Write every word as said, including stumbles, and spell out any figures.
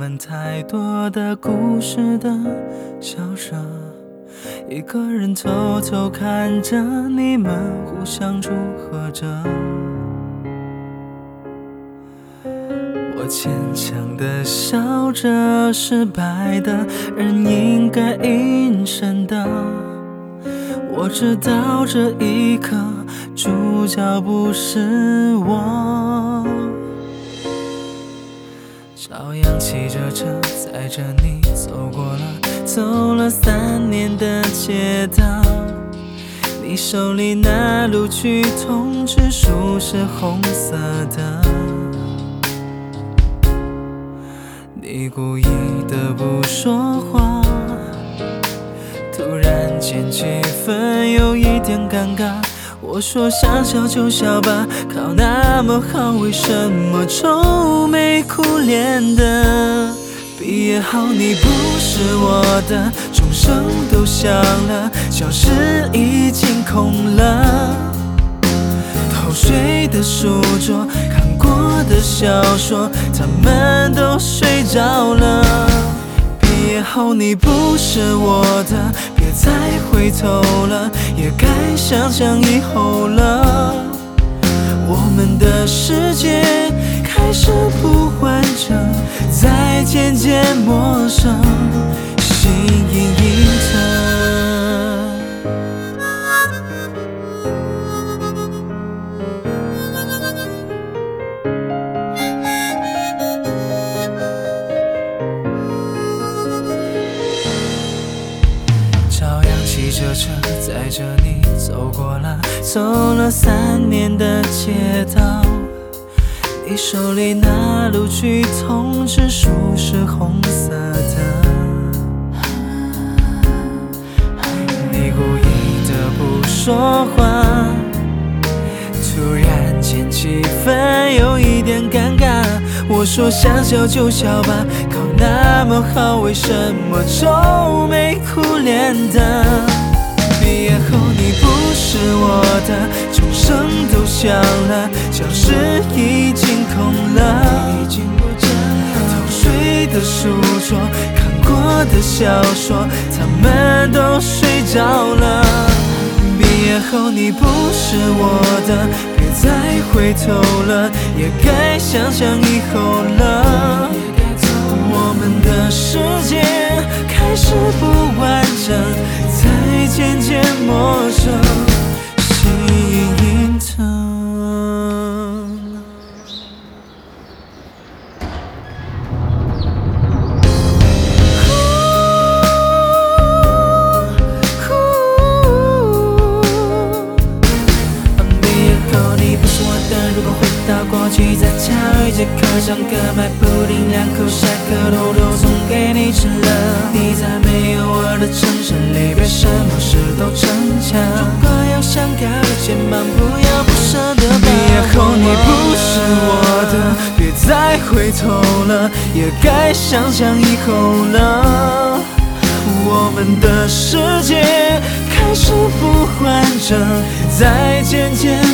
们太多的故事的笑声，一个人偷偷看着你们互相祝贺着。我坚强的笑着，失败的人应该隐身的。我知道这一刻主角不是我，照样骑着车载着你走过了，走了三年的街道。你手里那录取通知书是红色的，你故意的不说话，突然间气氛有一点尴尬。我说想笑就笑吧，考那么好，为什么愁眉苦脸的？毕业后你不是我的，钟声都响了，教室已经空了。偷睡的书桌，看过的小说，他们都睡着了。毕业后你不是我的，别再回头了，也该想想以后了。我们的世界开始不完整，在渐渐陌生，心隐隐疼。骑着车载着你走过了，走了三年的街道。你手里那录取通知书是红色的，你故意的不说话，突然间气氛有一点尴尬。我说想笑就笑吧，考那么好，为什么愁眉苦脸的？毕业后你不是我的，钟声都响了，教室已经空了。偷睡的书桌，看过的小说，他们都睡着了。毕业后你不是我的，别再回头了，也该想想以后了。我们的世界开始不完整，才渐渐陌生，心隐隐疼。毕业后你不是我的，如果回到过去，在教育这课上课买布丁，两口下课偷偷送给你吃了。你在没有我的城市里，别什么事都逞强。如果有想要的肩膀，不要不舍得。毕业后你不是我的，别再回头了，也该想想以后了。我们的世界开始不完整，在渐渐